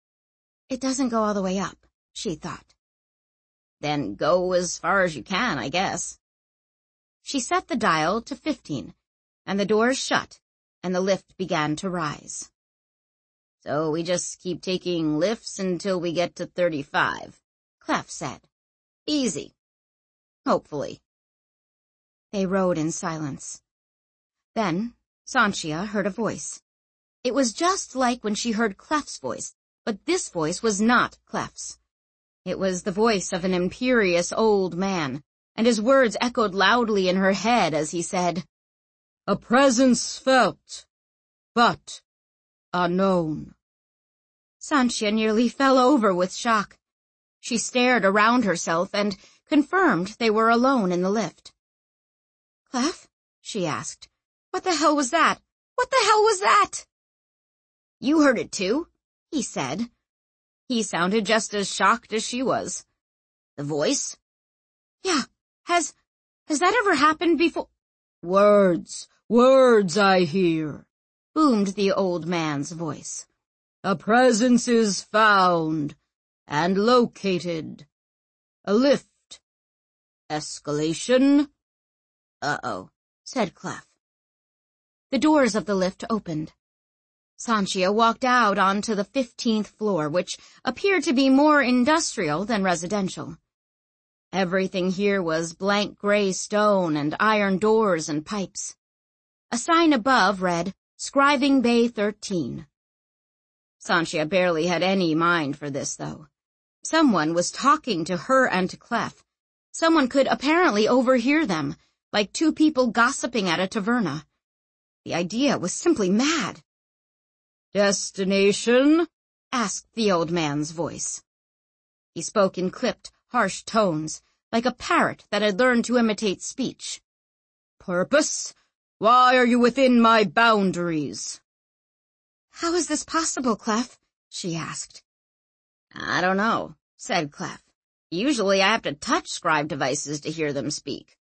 It doesn't go all the way up, she thought. Then go as far as you can, I guess. She set the dial to fifteen, and the doors shut, and the lift began to rise. So we just keep taking lifts until we get to thirty-five, Clef said. Easy. Hopefully. They rode in silence. Then, Sanchia heard a voice. It was just like when she heard Clef's voice, but this voice was not Clef's. It was the voice of an imperious old man, and his words echoed loudly in her head as he said, "A presence felt, but unknown." Sanchia nearly fell over with shock. She stared around herself and confirmed they were alone in the lift. "Clef?" she asked. "What the hell was that? What the hell was that?" "You heard it too," he said. He sounded just as shocked as she was. "The voice?" "Yeah. Has, has that ever happened before?" "Words, words I hear," boomed the old man's voice. "A presence is found and located. A lift. Escalation?" "Uh-oh," said Clef. The doors of the lift opened. Sanchia walked out onto the fifteenth floor, which appeared to be more industrial than residential. Everything here was blank gray stone and iron doors and pipes. A sign above read, Scriving Bay thirteen. Sanchia barely had any mind for this, though. Someone was talking to her and to Clef. Someone could apparently overhear them, like two people gossiping at a taverna. The idea was simply mad. "Destination?" asked the old man's voice. He spoke in clipped, harsh tones, like a parrot that had learned to imitate speech. "Purpose? Why are you within my boundaries?" "How is this possible, Clef?" she asked. "I don't know," said Clef. "Usually I have to touch scribe devices to hear them speak."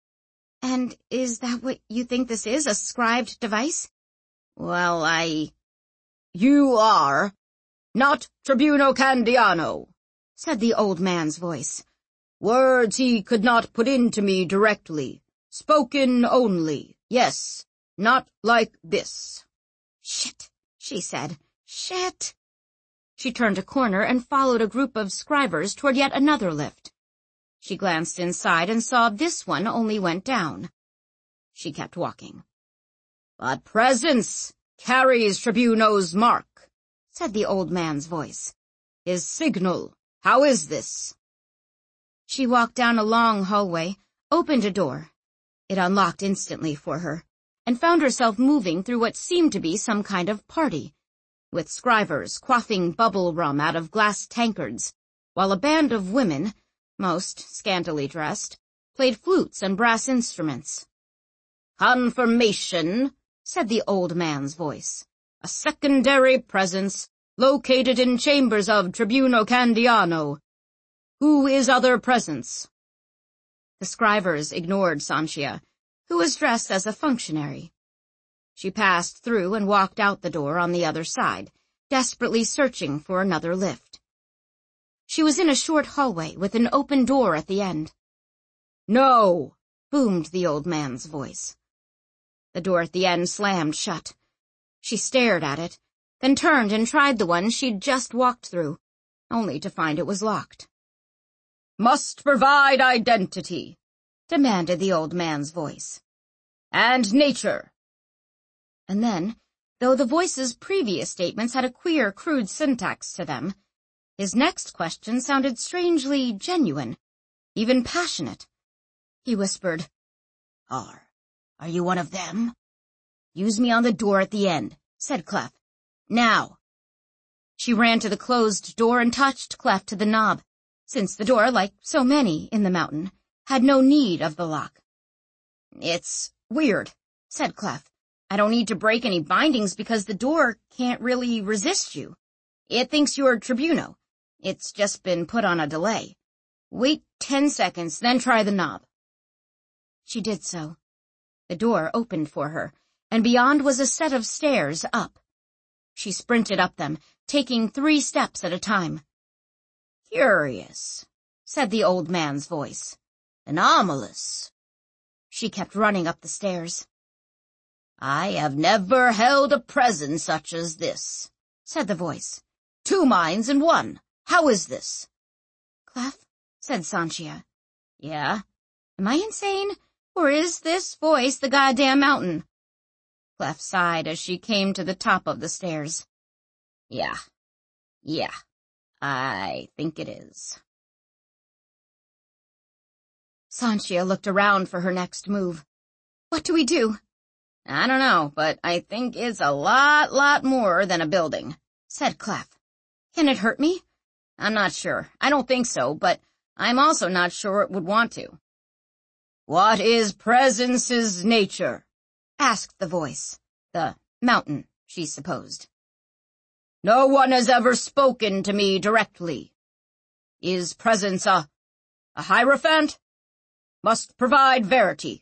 "And is that what you think this is, a scribed device?" "Well, I—" "You are not Tribuno Candiano," said the old man's voice. "Words he could not put into me directly. Spoken only. Yes, not like this." "Shit," she said. "Shit." She turned a corner and followed a group of scribers toward yet another lift. She glanced inside and saw this one only went down. She kept walking. "But presence carries Tribuno's mark," said the old man's voice. "His signal. How is this?" She walked down a long hallway, opened a door. It unlocked instantly for her, and found herself moving through what seemed to be some kind of party, with scribers quaffing bubble rum out of glass tankards, while a band of women, most scantily dressed, played flutes and brass instruments. "Confirmation," said the old man's voice. "A secondary presence located in chambers of Tribuno Candiano. Who is other presence?" The scribers ignored Sanchia, who was dressed as a functionary. She passed through and walked out the door on the other side, desperately searching for another lift. She was in a short hallway with an open door at the end. "No!" boomed the old man's voice. The door at the end slammed shut. She stared at it, then turned and tried the one she'd just walked through, only to find it was locked. must provide identity, demanded the old man's voice. And nature. And then, though the voice's previous statements had a queer, crude syntax to them, his next question sounded strangely genuine, even passionate. He whispered, Are, are you one of them? Use me on the door at the end, said Clef. Now. She ran to the closed door and touched Clef to the knob, since the door, like so many in the mountain, had no need of the lock. It's weird, said Clef. I don't need to break any bindings because the door can't really resist you. It thinks you're Tribuno. It's just been put on a delay. Wait ten seconds, then try the knob. She did so. The door opened for her, and beyond was a set of stairs up. She sprinted up them, taking three steps at a time. Curious, said the old man's voice. Anomalous. She kept running up the stairs. I have never held a presence such as this, said the voice. Two minds in one. How is this? Clef, said Sanchia. Yeah? Am I insane? Or is this voice the goddamn mountain? Clef sighed as she came to the top of the stairs. Yeah. Yeah. I think it is. Sanchia looked around for her next move. What do we do? I don't know, but I think it's a lot, lot more than a building, said Clef. Can it hurt me? I'm not sure. I don't think so, but I'm also not sure it would want to. What is Presence's nature? Asked the voice. The mountain, she supposed. No one has ever spoken to me directly. Is Presence a, a Hierophant? Must provide verity.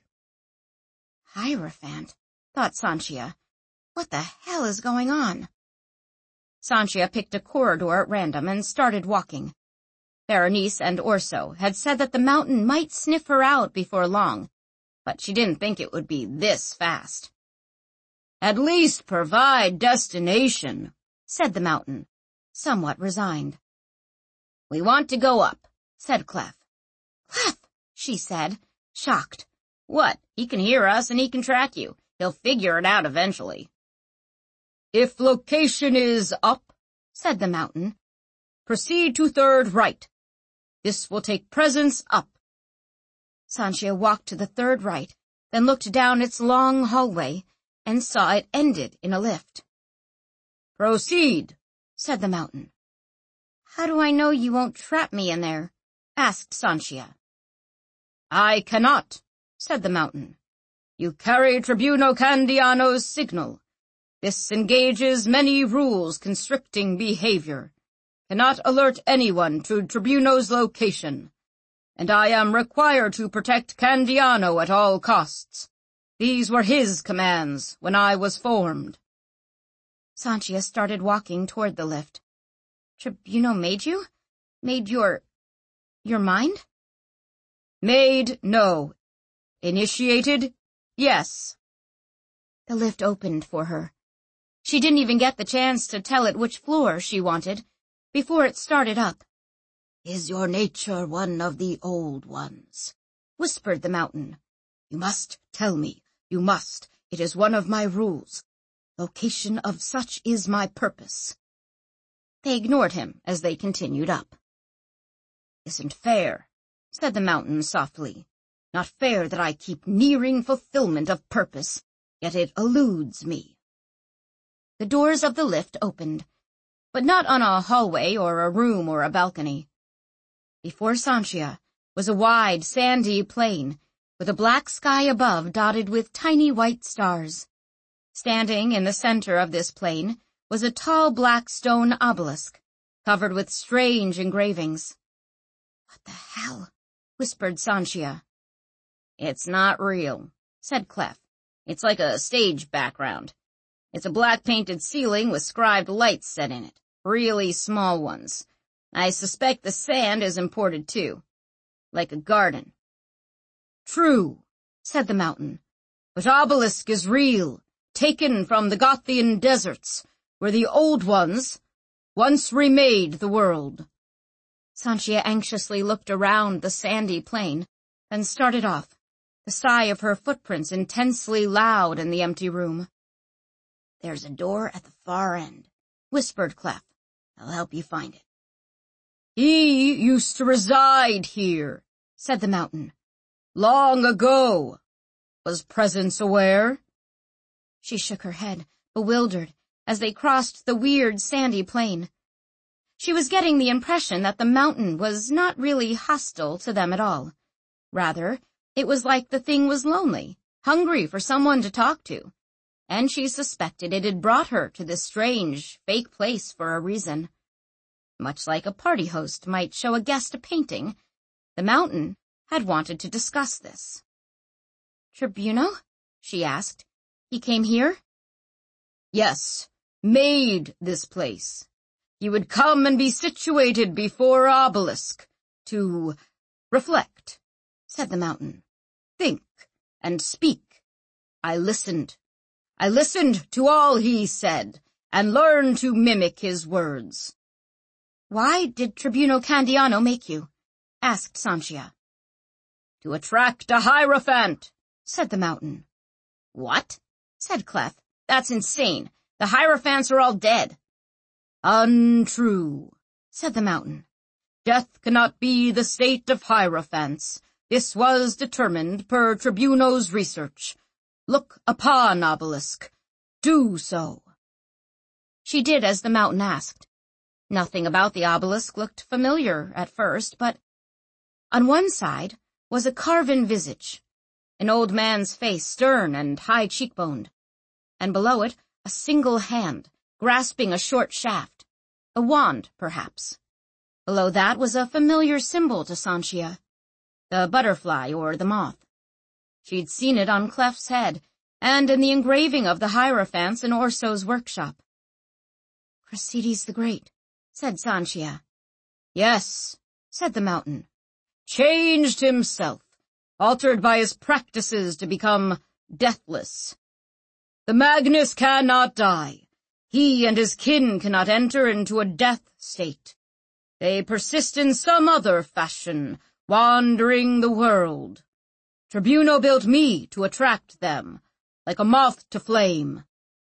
Hierophant, thought Sanchia. What the hell is going on? Sanchia picked a corridor at random and started walking. Berenice and Orso had said that the mountain might sniff her out before long, but she didn't think it would be this fast. At least provide destination, said the mountain, somewhat resigned. We want to go up, said Clef. Clef, she said, shocked. What? He can hear us and he can track you. He'll figure it out eventually. If location is up, said the mountain, proceed to third right. This will take Presence up. Sanchia walked to the third right, then looked down its long hallway and saw it ended in a lift. Proceed, said the mountain. How do I know you won't trap me in there? Asked Sanchia. I cannot, said the mountain. You carry Tribuno Candiano's signal. This engages many rules constricting behavior. Cannot alert anyone to Tribuno's location. And I am required to protect Candiano at all costs. These were his commands when I was formed. Sanchia started walking toward the lift. Tribuno made you? Made your... your mind? Made, no. Initiated, yes. The lift opened for her. She didn't even get the chance to tell it which floor she wanted before it started up. Is your nature one of the old ones? Whispered the mountain. You must tell me. You must. It is one of my rules. Location of such is my purpose. They ignored him as they continued up. Isn't fair, said the mountain softly. Not fair that I keep nearing fulfillment of purpose, yet it eludes me. The doors of the lift opened, but not on a hallway or a room or a balcony. Before Sanchia was a wide, sandy plain, with a black sky above dotted with tiny white stars. Standing in the center of this plain was a tall black stone obelisk, covered with strange engravings. What the hell? Whispered Sanchia. It's not real, said Clef. It's like a stage background. It's a black painted ceiling with scribed lights set in it, really small ones. I suspect the sand is imported too, like a garden. True, said the mountain, but obelisk is real, taken from the Gothian deserts, where the old ones once remade the world. Sanchia anxiously looked around the sandy plain, then started off, the sigh of her footprints intensely loud in the empty room. "There's a door at the far end," whispered Clef. "I'll help you find it." "He used to reside here," said the mountain. "Long ago. Was Presence aware?" She shook her head, bewildered, as they crossed the weird sandy plain. She was getting the impression that the mountain was not really hostile to them at all. Rather, it was like the thing was lonely, hungry for someone to talk to, and she suspected it had brought her to this strange, fake place for a reason. Much like a party host might show a guest a painting, the mountain had wanted to discuss this. "Tribuno?" she asked. "He came here?" "Yes, made this place. He would come and be situated before obelisk, to reflect," said the mountain. "Think and speak. I listened. I listened to all he said, and learned to mimic his words." "Why did Tribuno Candiano make you?" asked Sanchia. "To attract a Hierophant," said the mountain. "What?" said Clef. "That's insane. The Hierophants are all dead." "Untrue," said the mountain. "Death cannot be the state of Hierophants. This was determined per Tribuno's research. Look upon obelisk. Do so." She did as the mountain asked. Nothing about the obelisk looked familiar at first, but on one side was a carven visage, an old man's face stern and high cheekboned, and below it a single hand, grasping a short shaft, a wand, perhaps. Below that was a familiar symbol to Sanchia, the butterfly or the moth. She'd seen it on Clef's head, and in the engraving of the Hierophants in Orso's workshop. "Crassides the Great," said Sanchia. "Yes," said the mountain. "Changed himself, altered by his practices to become deathless. The Magnus cannot die. He and his kin cannot enter into a death state. They persist in some other fashion, wandering the world. Tribuno built me to attract them, like a moth to flame."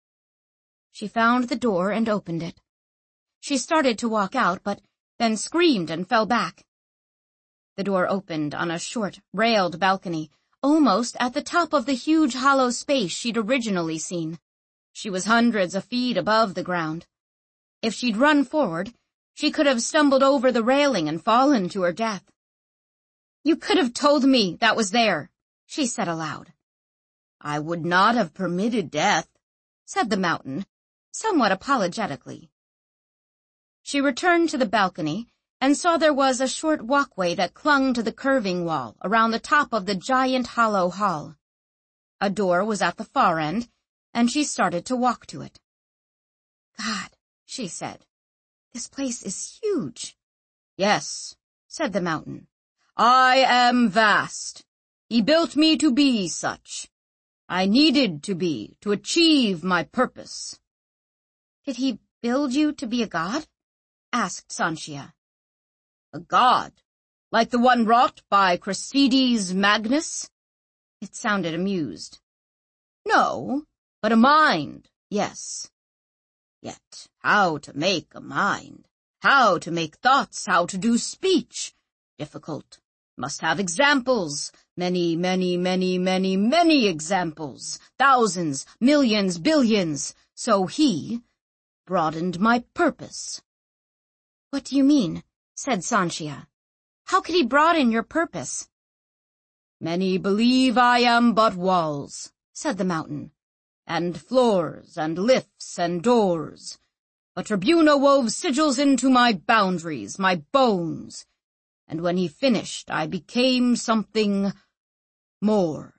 She found the door and opened it. She started to walk out, but then screamed and fell back. The door opened on a short, railed balcony, almost at the top of the huge hollow space she'd originally seen. She was hundreds of feet above the ground. If she'd run forward, she could have stumbled over the railing and fallen to her death. "You could have told me that was there," she said aloud. "I would not have permitted death," said the mountain, somewhat apologetically. She returned to the balcony and saw there was a short walkway that clung to the curving wall around the top of the giant hollow hall. A door was at the far end, and she started to walk to it. "God," she said, "this place is huge." "Yes," said the mountain. "I am vast. He built me to be such. I needed to be, to achieve my purpose." "Did he build you to be a god?" asked Sanchia. "A god? Like the one wrought by Crassides Magnus?" It sounded amused. "No, but a mind, yes. Yet how to make a mind, how to make thoughts, how to do speech, difficult. Must have examples, many, many, many, many, many examples, thousands, millions, billions. So he broadened my purpose." "What do you mean?" said Sanchia. "How could he broaden your purpose?" "Many believe I am but walls," said the mountain, "and floors, and lifts, and doors. But Tribuno wove sigils into my boundaries, my bones, and when he finished I became something more."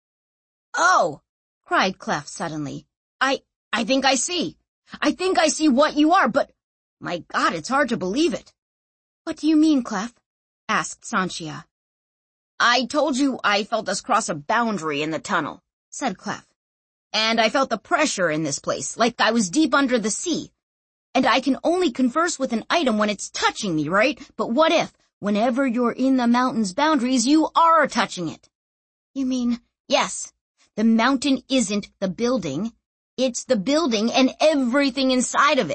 "Oh!" cried Clef suddenly. I, I think I see. I think I see what you are, but, my God, it's hard to believe it." "What do you mean, Clef?" asked Sanchia. "I told you I felt us cross a boundary in the tunnel," said Clef. "And I felt the pressure in this place, like I was deep under the sea. And I can only converse with an item when it's touching me, right? But what if, whenever you're in the mountain's boundaries, you are touching it? You mean, yes, the mountain isn't the building. It's the building and everything inside of it.